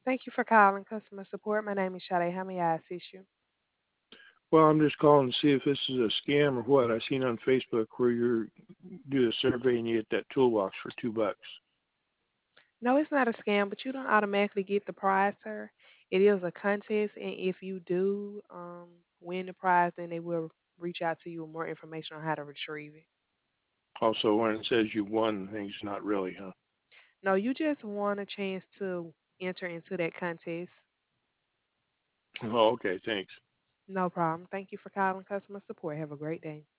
Thank you for calling customer support. My name is Sade. How may I assist you? Well, I'm just calling to see if this is a scam or what. I seen on Facebook where you do a survey and you get that toolbox for $2. No, it's not a scam, but you don't automatically get the prize, sir. It is a contest, and if you do win the prize, then they will reach out to you with more information on how to retrieve it. Also, when it says you won, things not really, huh? No, you just want a chance to enter into that contest. Oh, okay, thanks. No problem. Thank you for calling customer support. Have a great day.